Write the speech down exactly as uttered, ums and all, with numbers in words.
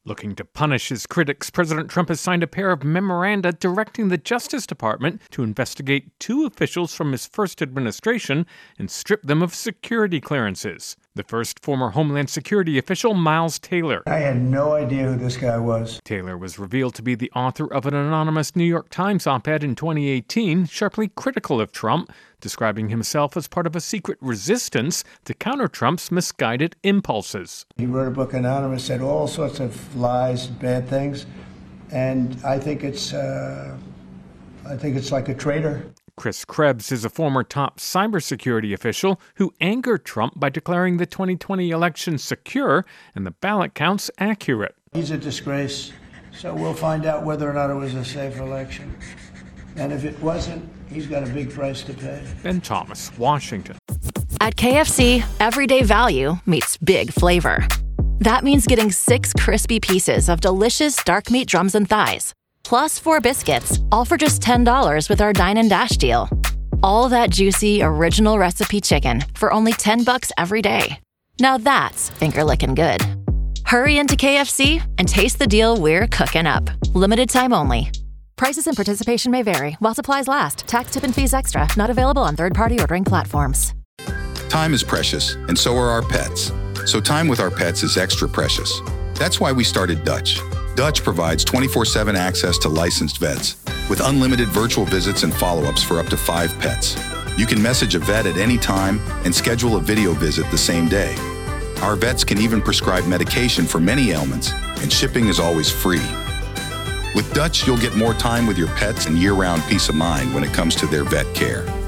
Looking to punish his critics, President Trump has signed a pair of memoranda directing the Justice Department to investigate two officials from his first administration and strip them of security clearances. The first, former Homeland Security official Miles Taylor. I had no idea who this guy was. Taylor was revealed to be the author of an anonymous New York Times op-ed in twenty eighteen, sharply critical of Trump, describing himself as part of a secret resistance to counter Trump's misguided impulses. He wrote a book, Anonymous, said all sorts of lies and bad things, and I think it's, uh, I think it's like a traitor. Chris Krebs is a former top cybersecurity official who angered Trump by declaring the twenty twenty election secure and the ballot counts accurate. He's a disgrace, so we'll find out whether or not it was a safe election. And if it wasn't, he's got a big price to pay. Ben Thomas, Washington. At K F C, everyday value meets big flavor. That means getting six crispy pieces of delicious dark meat drums and thighs, plus four biscuits, all for just ten dollars with our Dine and Dash deal. All that juicy, original recipe chicken for only ten bucks every day. Now that's finger-licking good. Hurry into K F C and taste the deal we're cooking up. Limited time only. Prices and participation may vary while supplies last. Tax, tip, and fees extra. Not available on third-party ordering platforms. Time is precious, and so are our pets. So time with our pets is extra precious. That's why we started Dutch. Dutch provides twenty-four seven access to licensed vets with unlimited virtual visits and follow-ups for up to five pets. You can message a vet at any time and schedule a video visit the same day. Our vets can even prescribe medication for many ailments, and shipping is always free. With Dutch, you'll get more time with your pets and year-round peace of mind when it comes to their vet care.